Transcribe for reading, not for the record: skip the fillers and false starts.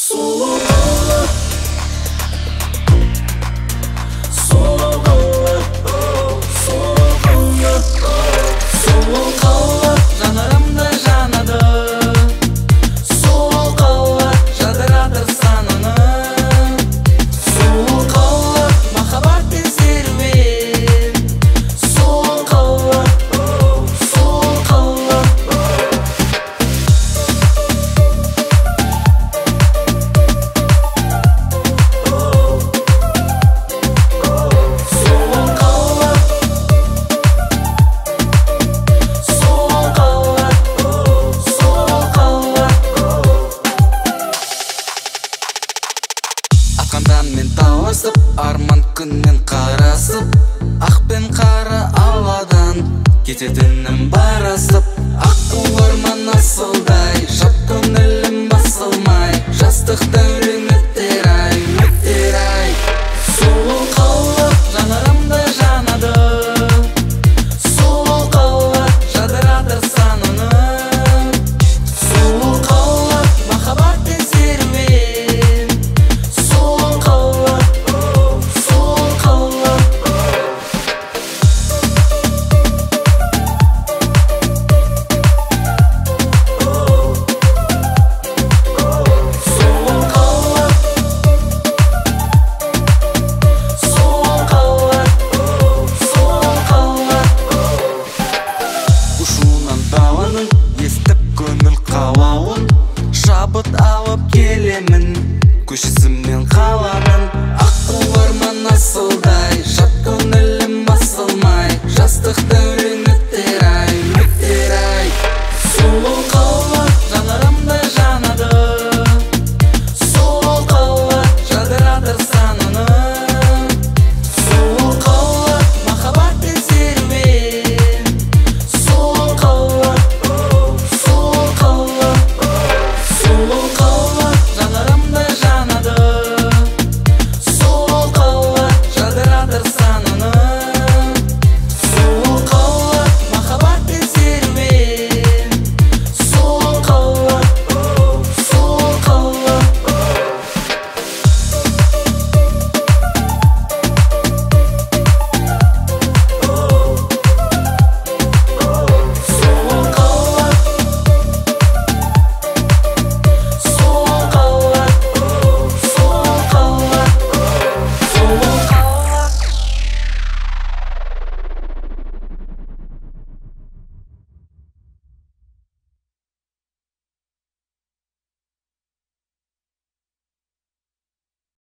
Мен таласып, арман күнмен қарасып, ақ пен қара ауадан кететінім барасып. Аққу арман асылдай, жат көңілім басылмай, жастық дәурен өтер ай, өтер ай. Сұлу қала жанарымда жанады, сұлу қала жадыратыр сананы. Сұлу қала махаббаттың серуен, сұлу қала, сұлу қала. Естіп көңіл қалауын, шабыт алып келемін көшесімен қаланы.